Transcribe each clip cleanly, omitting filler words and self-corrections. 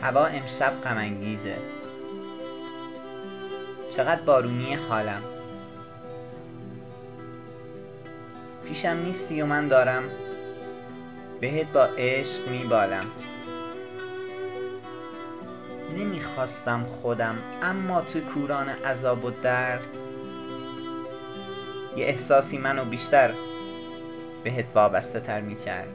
هوا امشب غم انگیزه، چقدر بارونی حالم. پیشم نیستی و من دارم بهت با عشق میبالم. نمیخواستم خودم، اما تو کوران عذاب و درد یه احساسی منو بیشتر بهت وابسته تر میکرد.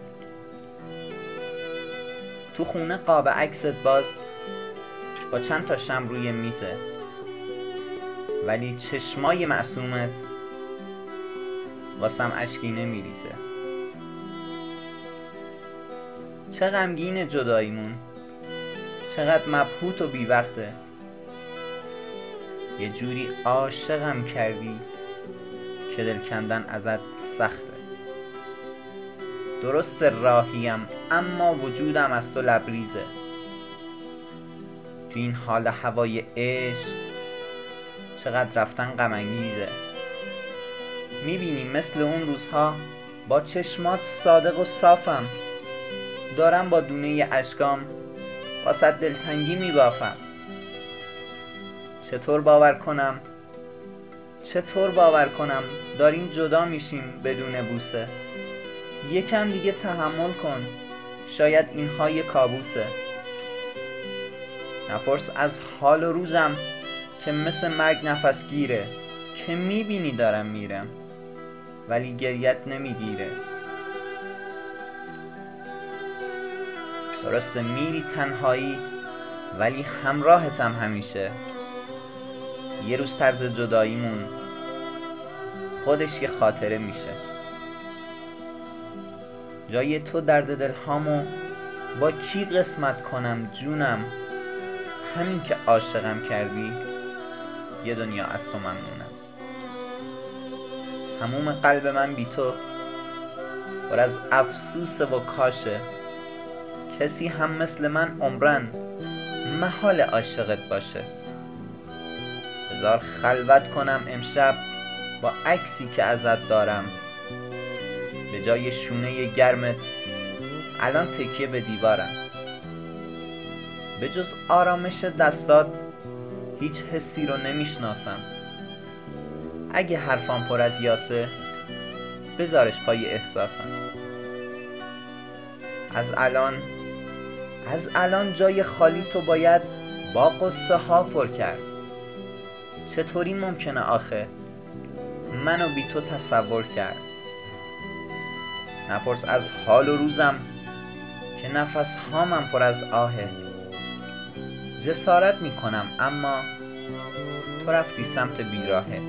تو خونه قاب عکست باز با چند تا شمع روی میزه، ولی چشمای معصومت واسم اشکی نمیریزه. چه غمگین جداییمون، چقدر مبهوت و بیوقته. یه جوری عاشقم کردی که دل کندن ازت سخته. درست راهیم اما وجودم از تو لبریزه. تو این حال هوای عشق چقدر رفتن غم انگیزه. میبینی مثل اون روزها با چشمات صادق و صافم، دارم با دونه اشکام واسه دلتنگی میبافم. چطور باور کنم داریم جدا میشیم بدون بوسه. یکم دیگه تحمل کن، شاید اینها یه کابوسه. نپرس از حال و روزم که مثل مرگ نفس گیره، که میبینی دارم میرم ولی گریت نمیگیره. درسته میری تنهایی ولی همراهتم همیشه. یه روز طرز جداییمون خودش یه خاطره میشه. جای تو درد دلهامو با کی قسمت کنم جونم. همین که عاشقم کردی یه دنیا از تو ممنونم. هموم قلب من بی تو پر از افسوس و کاشه. کسی هم مثل من عمرن محال عاشقت باشه. بذار خلوت کنم امشب با عکسی که ازت دارم. به جای شونه گرمت الان تکیه به دیوارم. به جز آرامش دستات هیچ حسی رو نمیشناسم. اگه حرفام پر از یاسه بذارش پای احساسم. از الان جای خالی تو باید با قصه ها پر کرد. چطوری ممکنه آخه منو بی تو تصور کرد. نپرس از حال و روزم که نفس هامم پر از آهه. جسارت میکنم اما تو رفتی سمت بیراهه.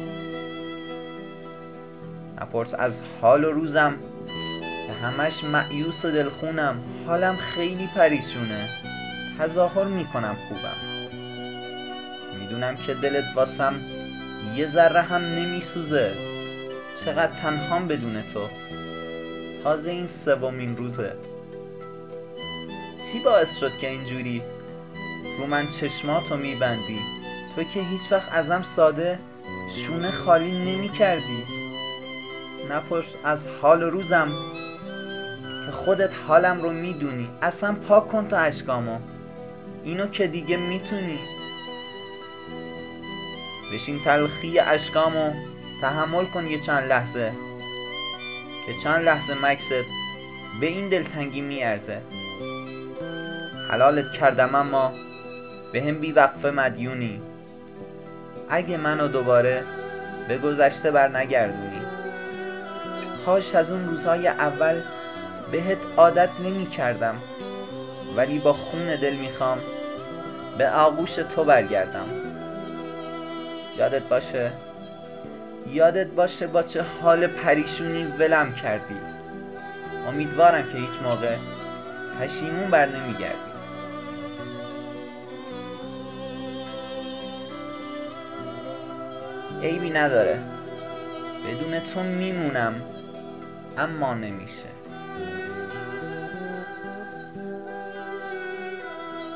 نپرس از حال و روزم که همش مایوس و دلخونم. حالم خیلی پریشونه، تظاهر میکنم خوبم. میدونم که دلت واسم یه ذره هم نمیسوزه. چقدر تنهام بدون تو، تازه این سومین روزه. چی باعث شد که اینجوری رو من چشماتو میبندی؟ تو که هیچ وقت ازم ساده شونه خالی نمی کردی. نپرس از حال و روزم که خودت حالم رو میدونی. اصلا پاک کن تو اشکامو، اینو که دیگه میتونی. بشین تلخی اشکامو تحمل کن یه چند لحظه، که چند لحظه مکست به این دلتنگی میارزه. حلالت کردم اما به هم بی وقفه مدیونی. اگه منو دوباره به گذشته بر نگردونی. کاش از اون روزهای اول بهت عادت نمی کردم، ولی با خون دل میخوام به آغوش تو برگردم. یادت باشه با چه حال پریشونی ولم کردی. امیدوارم که هیچ موقع پشیمون بر نمیگردی. عیبی نداره بدون تو میمونم اما نمیشه.